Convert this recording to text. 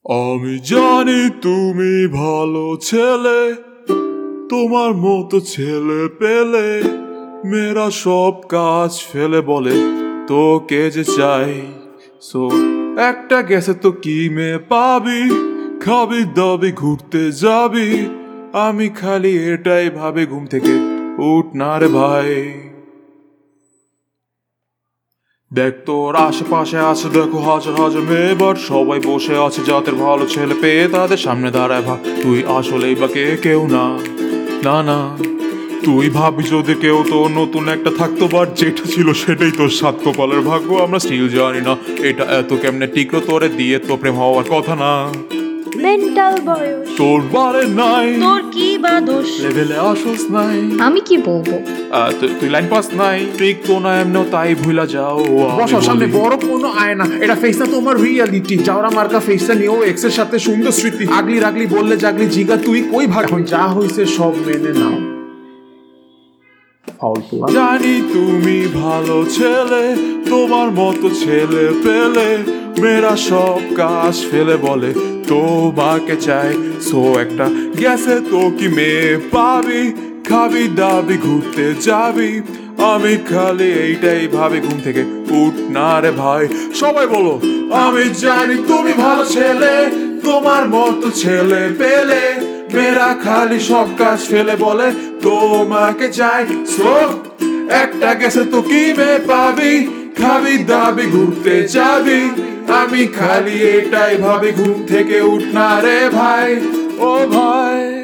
আমি জানি তুমি ভালো ছেলে, তোমার মতো ছেলে পেলে মেয়েরা সব কাজ ফেলে বলে তোকে যে চাই। সো একটা গেছে তো কি মেয়ে পাবি, খাবি দাবি ঘুরতে যাবি, আমি খালি এটাই ভাবে ঘুম থেকে উঠ না রে ভাই। দেখ তোর আশেপাশে আছে দেখো হাজার হাজার মেয়ে, বাট সবাই বসে আছে যাদের ভালো ছেলে পেয়ে তাদের সামনে দাঁড়ায় ভাব তুই আসলেই বা কেউ না। না না, তুই ভাবি যদি কেউ তো নতুন একটা থাকতো, বাট যেটা ছিল সেটাই তোর সাত কপালের ভাগ্য। আমরা স্টিল জানি না এটা এত কেমনে টিকলো, তোরে দিয়ে তো প্রেম হওয়ার কথা না। মেন্টাল বয়স তোর বারে নাই, তোর কি বা দোষ? লেভেলে আসস নাই, আমি কি বলবো? তুই লাইন পাস নাই, ঠিক তো না এমনও তাই ভুলা যাও। বসো, সামনে বড় কোনো আয়না, এটা ফেস না তোমার রিয়ালিটি। যাওরা মার্কা ফেসটা নিয়েও এক্সের সাথে সুন্দর স্মৃতি। আগলি রাগলি বললে জাগলি জিগা তুই কই ভাগ, এখন যা হইছে সব মেনে নাও। জানি তুমি ভালো ছেলে, তোমার মতো ছেলে পেলে মেয়েরা সব কাজ ফেলে বলে তোমাকে চাই। সো একটা গেছে তো কি মেয়ে পাবি, খাবি দাবি ঘুরতে যাবি, আমি খালি এইটাই ভাবি ঘুম থেকে উঠ না রে ভাই। সবাই বলো আমি জানি তুমি ভালো ছেলে, তোমার মতো ছেলে পেলে মেয়েরা খালি সব কাজ ফেলে বলে তোমাকে চাই। সো একটা গেছে তো কি মেয়ে পাবি, খাবি দাবি ঘুরতে যাবি, আমি খালি এটাই ভাবি ঘুম থেকে উঠ না রে ভাই। ও ভাই।